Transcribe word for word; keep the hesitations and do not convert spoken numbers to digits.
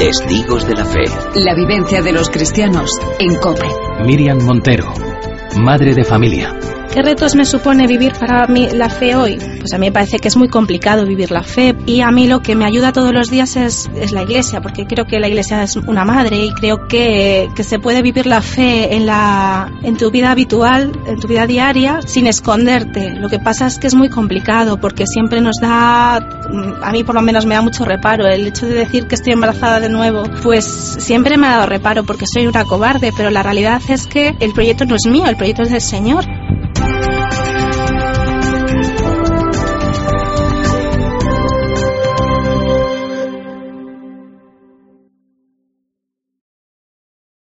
Testigos de la Fe. La vivencia de los cristianos en COPE. Miriam Montero, madre de familia. ¿Qué retos me supone vivir para mí la fe hoy? Pues a mí me parece que es muy complicado vivir la fe, y a mí lo que me ayuda todos los días es, es la Iglesia, porque creo que la Iglesia es una madre, y creo que, que se puede vivir la fe en, la, en tu vida habitual, en tu vida diaria, sin esconderte. Lo que pasa es que es muy complicado, porque siempre nos da, a mí por lo menos me da mucho reparo el hecho de decir que estoy embarazada de nuevo. Pues siempre me ha dado reparo porque soy una cobarde, pero la realidad es que el proyecto no es mío, el proyecto es del Señor.